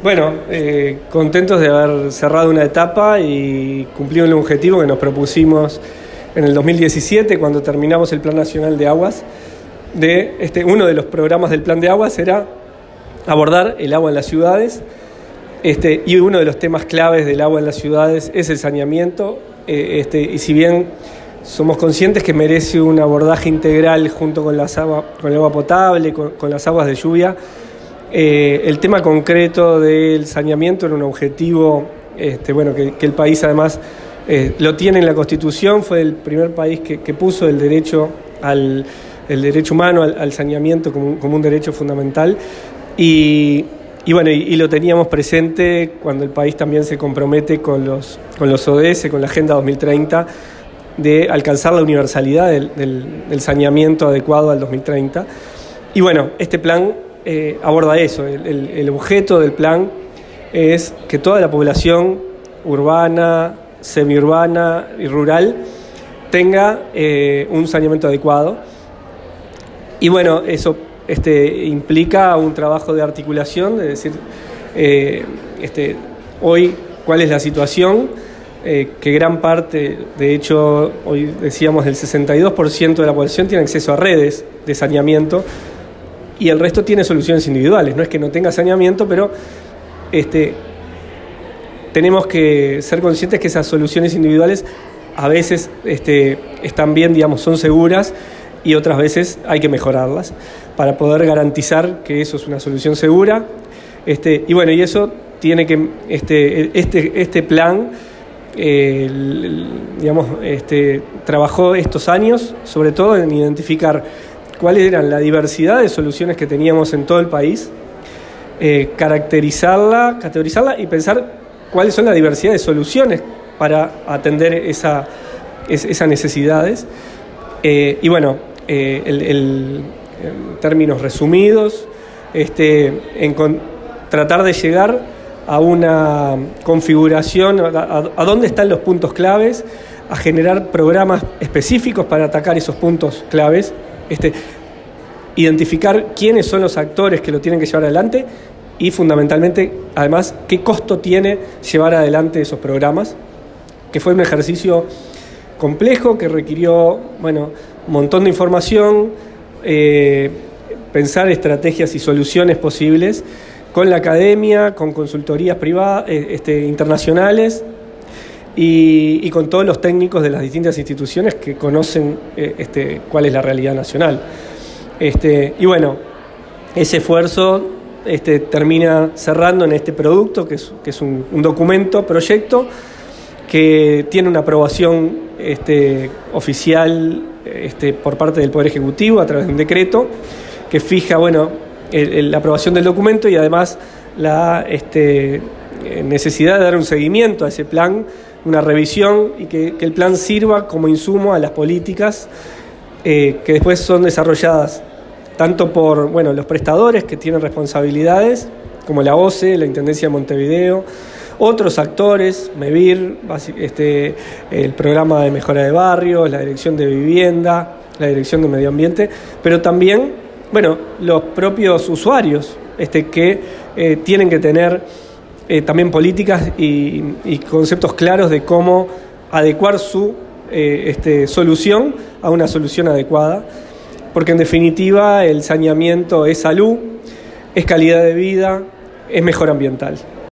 Bueno, contentos de haber cerrado una etapa y cumplido el objetivo que nos propusimos en el 2017 cuando terminamos el Plan Nacional de Aguas. Uno de los programas del Plan de Aguas era abordar el agua en las ciudades, y uno de los temas claves del agua en las ciudades es el saneamiento, y si bien somos conscientes que merece un abordaje integral junto con el agua potable, con las aguas de lluvia, el tema concreto del saneamiento era un objetivo que el país además lo tiene en la Constitución. Fue el primer país que puso el derecho humano al saneamiento como un derecho fundamental, y lo teníamos presente cuando el país también se compromete con los ODS, con la Agenda 2030, de alcanzar la universalidad del saneamiento adecuado al 2030. Y bueno, este plan aborda eso. El objeto del plan es que toda la población urbana, semiurbana y rural tenga un saneamiento adecuado. Y bueno, eso implica un trabajo de articulación, de decir, hoy cuál es la situación, que gran parte, de hecho, hoy decíamos el 62% de la población tiene acceso a redes de saneamiento y el resto tiene soluciones individuales. No es que no tenga saneamiento, pero tenemos que ser conscientes que esas soluciones individuales a veces están bien, son seguras, y otras veces hay que mejorarlas para poder garantizar que eso es una solución segura. Y eso tiene que este plan trabajó estos años sobre todo en identificar cuáles eran la diversidad de soluciones que teníamos en todo el país, categorizarla y pensar cuáles son la diversidad de soluciones para atender esas necesidades. En términos resumidos, tratar de llegar a una configuración, a dónde están los puntos claves, a generar programas específicos para atacar esos puntos claves, identificar quiénes son los actores que lo tienen que llevar adelante y fundamentalmente, además, qué costo tiene llevar adelante esos programas, que fue un ejercicio complejo que requirió, un montón de información, pensar estrategias y soluciones posibles con la academia, con consultorías privadas, internacionales y con todos los técnicos de las distintas instituciones que conocen cuál es la realidad nacional. Ese esfuerzo termina cerrando en este producto que es un documento, proyecto, que tiene una aprobación oficial por parte del Poder Ejecutivo a través de un decreto que fija la aprobación del documento y además la necesidad de dar un seguimiento a ese plan, una revisión, y que el plan sirva como insumo a las políticas que después son desarrolladas tanto por los prestadores que tienen responsabilidades, como la OCE, la Intendencia de Montevideo, otros actores, MEVIR, el programa de mejora de barrios, la Dirección de Vivienda, la Dirección de Medio Ambiente, pero también los propios usuarios que tienen que tener también políticas y conceptos claros de cómo adecuar su solución a una solución adecuada, porque en definitiva el saneamiento es salud, es calidad de vida, es mejora ambiental.